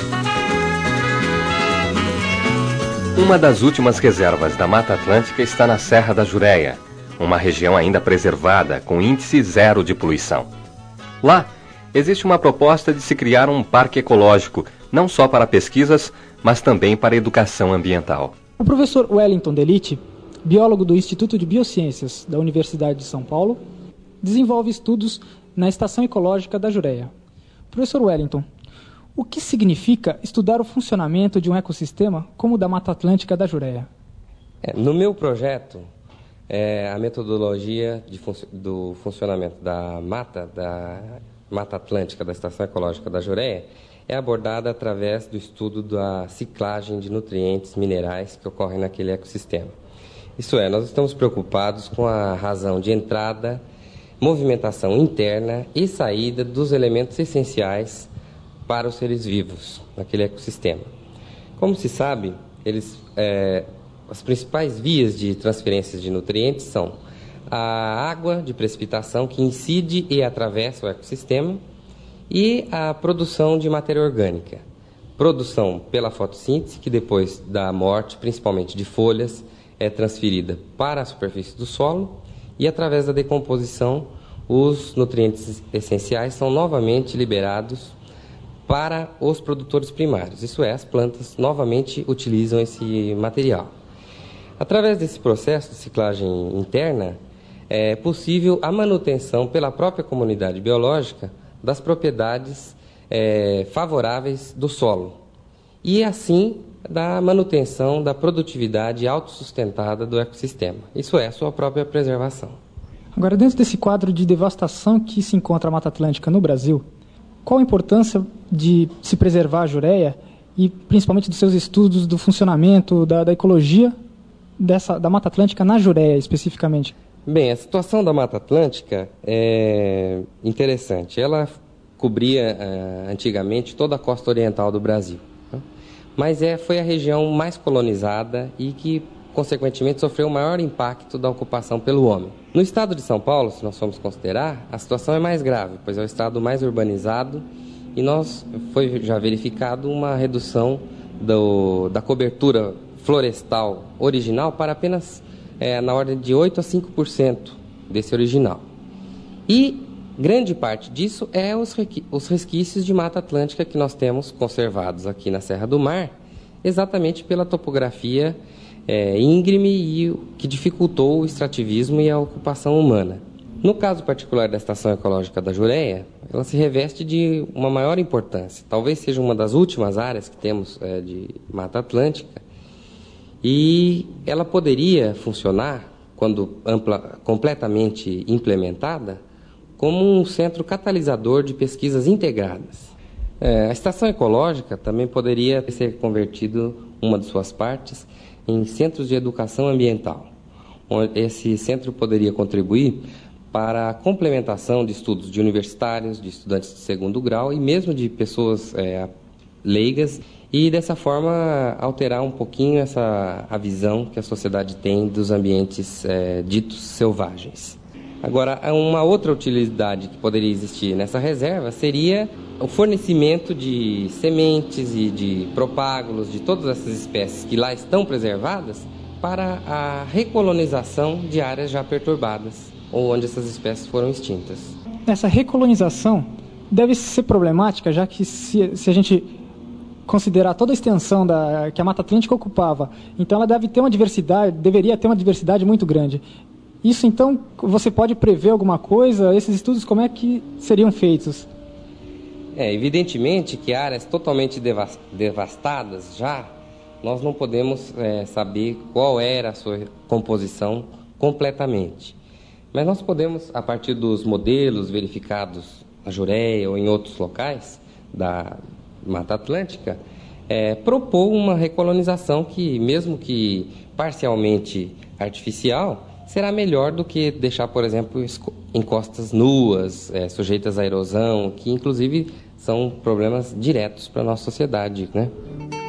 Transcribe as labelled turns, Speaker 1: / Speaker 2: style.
Speaker 1: Uma das últimas reservas da Mata Atlântica está na Serra da Jureia, uma região ainda preservada com índice zero de poluição. Lá, existe uma proposta de se criar um parque ecológico, não só para pesquisas, mas também para educação ambiental.
Speaker 2: O professor Wellington Delite, biólogo do Instituto de Biociências da Universidade de São Paulo, desenvolve estudos na Estação Ecológica da Jureia. Professor Wellington, o que significa estudar o funcionamento de um ecossistema como o da Mata Atlântica da Jureia?
Speaker 3: No meu projeto, a metodologia do funcionamento da Mata Atlântica da Estação Ecológica da Jureia é abordada através do estudo da ciclagem de nutrientes minerais que ocorrem naquele ecossistema. Isso é, nós estamos preocupados com a razão de entrada, movimentação interna e saída dos elementos essenciais para os seres vivos naquele ecossistema. Como se sabe, as principais vias de transferência de nutrientes são a água de precipitação que incide e atravessa o ecossistema e a produção de matéria orgânica. Produção pela fotossíntese, que depois da morte, principalmente de folhas, é transferida para a superfície do solo e através da decomposição os nutrientes essenciais são novamente liberados para os produtores primários, isso é, as plantas novamente utilizam esse material. Através desse processo de ciclagem interna, é possível a manutenção pela própria comunidade biológica das propriedades favoráveis do solo e, assim, da manutenção da produtividade autossustentada do ecossistema, isso é, a sua própria preservação.
Speaker 2: Agora, dentro desse quadro de devastação que se encontra a Mata Atlântica no Brasil, qual a importância de se preservar a Jureia e principalmente dos seus estudos do funcionamento da ecologia da Mata Atlântica na Jureia especificamente?
Speaker 3: Bem, a situação da Mata Atlântica é interessante. Ela cobria antigamente toda a costa oriental do Brasil, né? Mas foi a região mais colonizada e que, consequentemente, sofreu o maior impacto da ocupação pelo homem. No estado de São Paulo, se nós formos considerar, a situação é mais grave, pois é o estado mais urbanizado e foi já verificado uma redução da cobertura florestal original para apenas na ordem de 8% a 5% desse original. E grande parte disso é os resquícios de Mata Atlântica que nós temos conservados aqui na Serra do Mar, exatamente pela topografia íngreme e que dificultou o extrativismo e a ocupação humana. No caso particular da Estação Ecológica da Jureia, ela se reveste de uma maior importância. Talvez seja uma das últimas áreas que temos de Mata Atlântica e ela poderia funcionar, quando completamente implementada, como um centro catalisador de pesquisas integradas. A Estação Ecológica também poderia ser convertido, uma de suas partes, em centros de educação ambiental. Esse centro poderia contribuir para a complementação de estudos de universitários, de estudantes de segundo grau e mesmo de pessoas leigas e, dessa forma, alterar um pouquinho a visão que a sociedade tem dos ambientes ditos selvagens. Agora, uma outra utilidade que poderia existir nessa reserva seria o fornecimento de sementes e de propágulos de todas essas espécies que lá estão preservadas para a recolonização de áreas já perturbadas ou onde essas espécies foram extintas.
Speaker 2: Essa recolonização deve ser problemática, já que se a gente considerar toda a extensão que a Mata Atlântica ocupava, então ela deveria ter uma diversidade muito grande. Isso, então, você pode prever alguma coisa? Esses estudos, como é que seriam feitos?
Speaker 3: Evidentemente que áreas totalmente devastadas já, nós não podemos saber qual era a sua composição completamente. Mas nós podemos, a partir dos modelos verificados na Jureia ou em outros locais da Mata Atlântica, propor uma recolonização que, mesmo que parcialmente artificial, será melhor do que deixar, por exemplo, encostas nuas, sujeitas à erosão, que inclusive são problemas diretos para a nossa sociedade, né?